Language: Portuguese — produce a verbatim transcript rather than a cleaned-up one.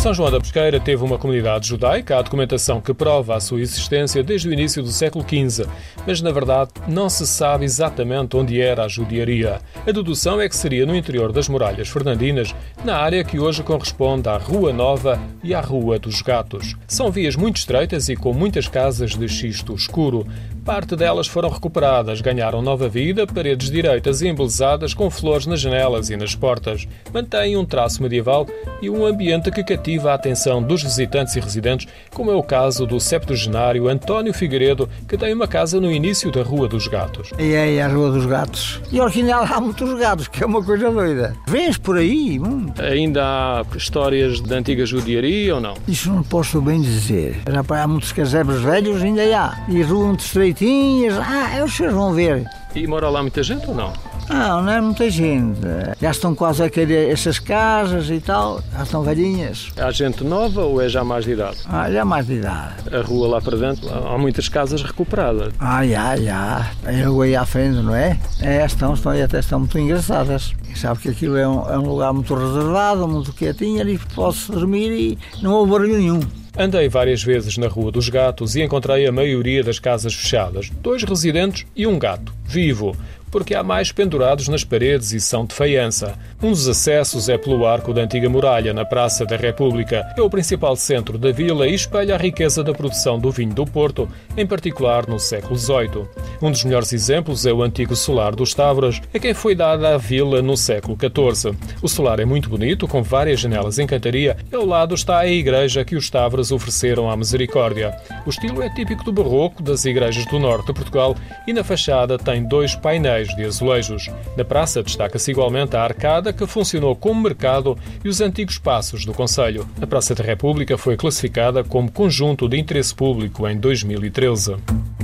São João da Pesqueira teve uma comunidade judaica, há documentação que prova a sua existência desde o início do século quinze, mas na verdade não se sabe exatamente onde era a judiaria. A dedução é que seria no interior das muralhas fernandinas, na área que hoje corresponde à Rua Nova e à Rua dos Gatos. São vias muito estreitas e com muitas casas de xisto escuro. Parte delas foram recuperadas, ganharam nova vida, paredes direitas e embelezadas com flores nas janelas e nas portas. Mantêm um traço medieval e um ambiente que cativa a atenção dos visitantes e residentes, como é o caso do septuagenário António Figueiredo, que tem uma casa no início da Rua dos Gatos. E aí a Rua dos Gatos. E ao final há muitos gatos, que é uma coisa doida. Vês por aí? Hum. Ainda há histórias da antiga judiaria ou não? Isso não posso bem dizer. Já há muitos casebres velhos, ainda há. E ruas muito estreitinhas. Ah, os senhores vão ver. E mora lá muita gente ou não? Não, não é muita gente. Já estão quase a cair essas casas e tal. Já estão velhinhas. Há gente nova ou é já mais de idade? Ah, já mais de idade. A rua lá para dentro, há muitas casas recuperadas. Ah, já, já. A rua aí à frente, não é? É, estão, estão e até estão muito engraçadas. E sabe que aquilo é um, é um lugar muito reservado, muito quietinho, ali posso dormir e não houve barulho nenhum. Andei várias vezes na Rua dos Gatos e encontrei a maioria das casas fechadas. Dois residentes e um gato, vivo, porque há mais pendurados nas paredes e são de faiança. Um dos acessos é pelo arco da antiga muralha, na Praça da República. É o principal centro da vila e espelha a riqueza da produção do vinho do Porto, em particular no século dezoito. Um dos melhores exemplos é o antigo solar dos Tavros, a quem foi dada a vila no século catorze. O solar é muito bonito, com várias janelas em cantaria, e ao lado está a igreja que os Tavros ofereceram à Misericórdia. O estilo é típico do barroco das igrejas do norte de Portugal e na fachada tem dois painéis de azulejos. Na praça destaca-se igualmente a arcada, que funcionou como mercado, e os antigos passos do concelho. A Praça da República foi classificada como conjunto de interesse público em dois mil e treze.